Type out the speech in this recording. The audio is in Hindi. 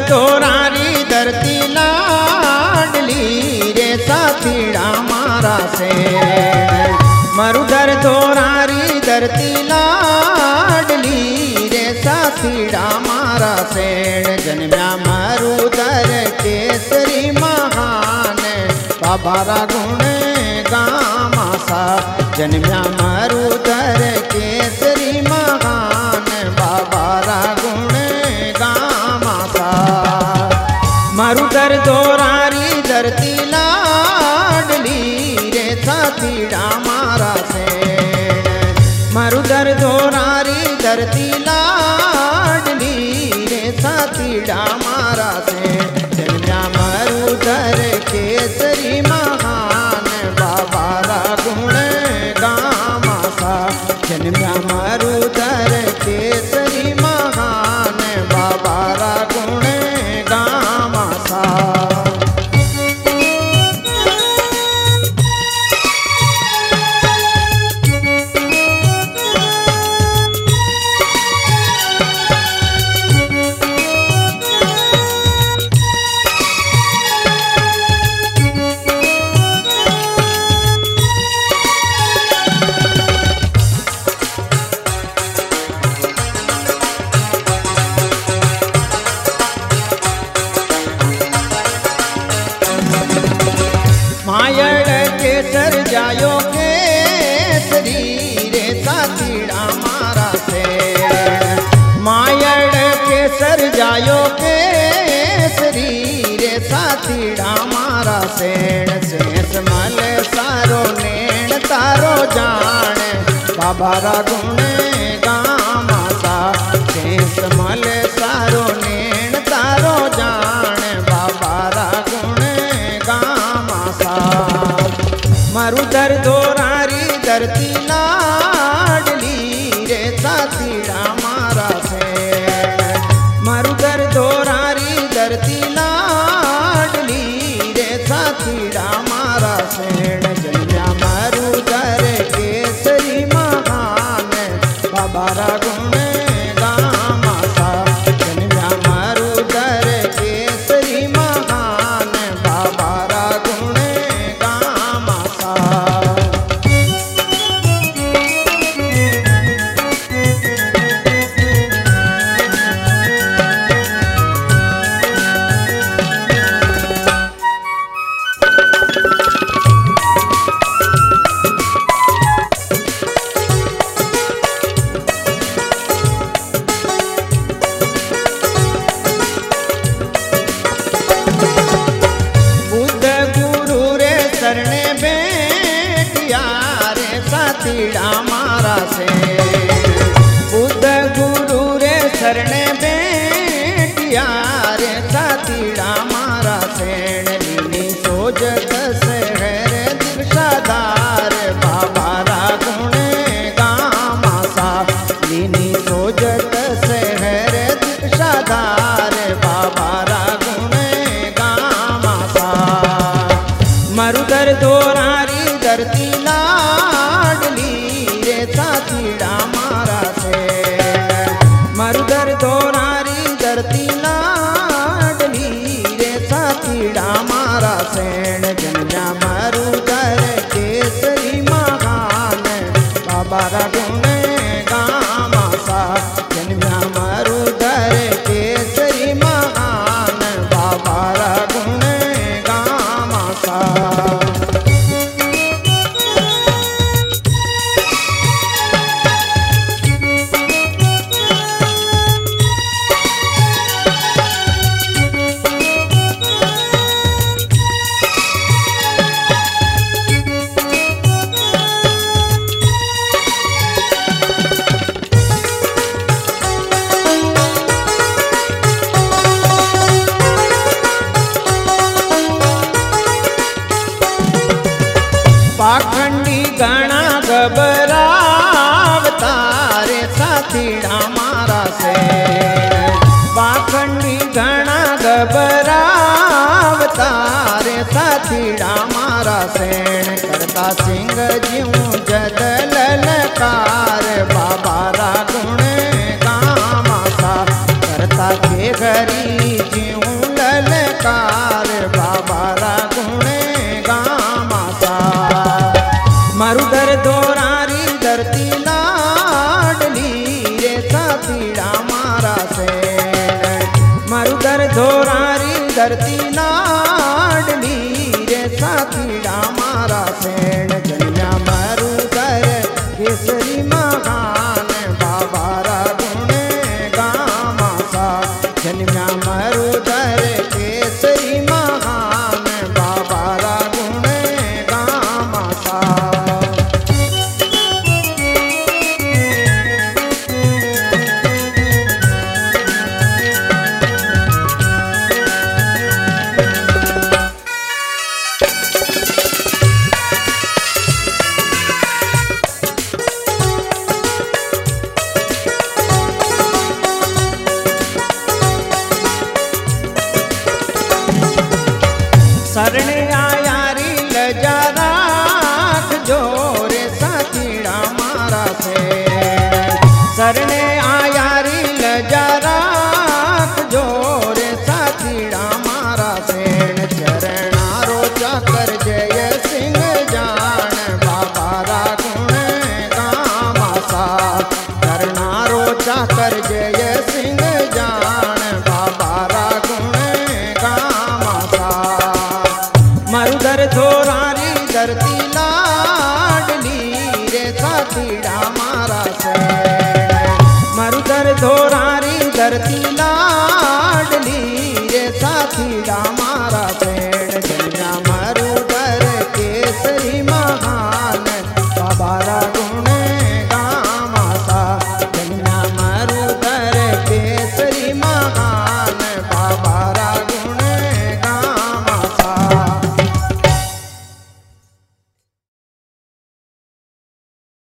दोरारी धरती लाडली रे साथीड़ा मारा से। मरुधर दोरारी धरती लाडली रे साथीड़ा मारा से। जन्म्या मरुधर केसरी महान बाबारा गुण गामासा। जन्म्या मरुधर केसरी महान बाबारा गुण गामासा। मरुधर दोरारी धरती लाडली रे साथीड़ा मारा से। मरुधर दोरारी धरती लाडली रे साथीड़ा मारा से। जन्म्या मरुधर केसरी महान बाबारा गुण गामासा। जन्म्या मरुधर केसरी महान बाबारा गुण गामासा। मायड़ केसर जायो केसरी रे साथीड़ा मारा से। मायड़ केसर जायो केसरी रे साथीड़ा मारा से। शेष मल सारो नेण तारो जान बाबारा गुण गामासा। शेष मल सारो नेण तारो जान बाबारा गुण गामासा। मरुधर दोरारी धरती लाडली रे साथीड़ा मारा से। मरुधर दोरारी धरती लाडली रे साथीड़ा मारा से। जन्म्या मरुधर केसरी महान बाबारा गुण गामासा। जन्म्या मरुधर केसरी महान बाबारा गुण गामासा। शरणे बेटिया रे साथीड़ा मारा से। बुद्ध गुरु रे शरणे बेटिया रे साथीड़ा मारा से। लीनी सोजत शहर दीक्षाधार बाबारा गुण गामासा। लीनी सोजत शहर दीक्षाधार बाबारा गुण गामासा। मरुधर दोरारी धरती लाडली रे साथीड़ा मारा से। मरुधर दोरारी धरती लाडली रे साथीड़ा मारा से। जन्म्या मरुधर केसरी महान बाबारा गुण गामासा। जन्म्या मरुधर केसरी महान बाबारा गुण गामासा। पाखंडी गणा घबरावता रे साथीड़ा मारा से। पाखंडी गणा घबरावता रे साथीड़ा मारा से। करता सिंह जीव जद ललकार बाबारा गुण गामासा। करता के घरी जीव धरती लाडली रे साथीड़ा मारा सेण जन्या मरुदर केसरी महान बाबारा गुण गामा सा जन्या मरुदर केसरी महान बाबारा गुण गामा सा शरण आया री लजा राख जोरे साथीड़ा मारा से शरण आया री लजा राख जोरे साथीड़ा मारा सेण चरणारो चाकर जय सिंह जान बाबारा गुण गामा सा चरणारो चाकर जय सिंह जान बाबारा गुण गामा सा मरुदर छोरारी धरती लाडली रे साथीड़ा मारा से मरुदर छोरारी धरती